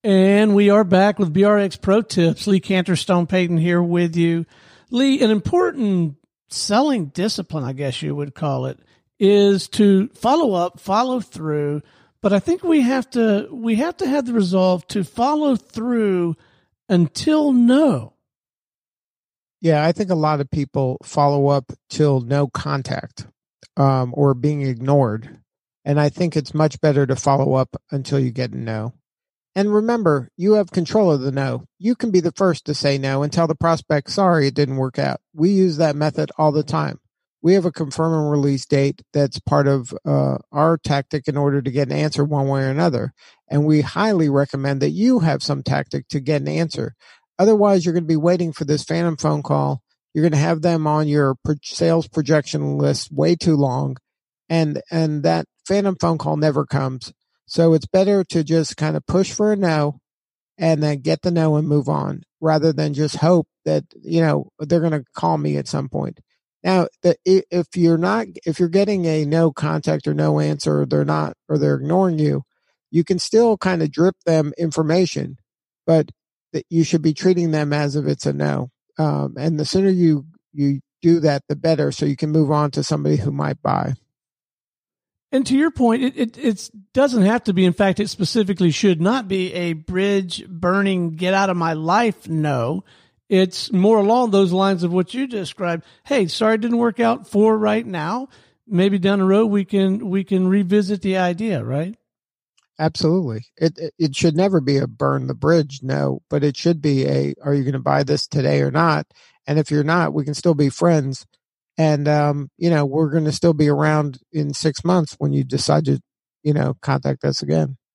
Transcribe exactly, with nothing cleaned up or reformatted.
And we are back with B R X Pro Tips. Lee Canterstone Payton here with you. Lee, an important selling discipline, I guess you would call it, is to follow up, follow through. But I think we have to we have to have the resolve to follow through until no. Yeah, I think a lot of people follow up till no contact um, or being ignored. And I think it's much better to follow up until you get a no. And remember, you have control of the no. You can be the first to say no and tell the prospect, sorry, it didn't work out. We use that method all the time. We have a confirm and release date that's part of uh, our tactic in order to get an answer one way or another. And we highly recommend that you have some tactic to get an answer. Otherwise, you're going to be waiting for this phantom phone call. You're going to have them on your pro- sales projection list way too long. And, and that phantom phone call never comes. So it's better to just kind of push for a no and then get the no and move on rather than just hope that, you know, they're going to call me at some point. Now, the, if you're not, if you're getting a no contact or no answer, or they're not, or they're ignoring you, you can still kind of drip them information, but that you should be treating them as if it's a no. Um, and the sooner you, you do that, the better. So you can move on to somebody who might buy. And to your point, it, it it's doesn't have to be. In fact, it specifically should not be a bridge burning, get out of my life. No, it's more along those lines of what you described. Hey, sorry, it didn't work out for right now. Maybe down the road we can we can revisit the idea, right? Absolutely. It, it it should never be a burn the bridge, no, but it should be a, are you going to buy this today or not? And if you're not, we can still be friends. And, um, you know, we're going to still be around in six months when you decide to, you know, contact us again.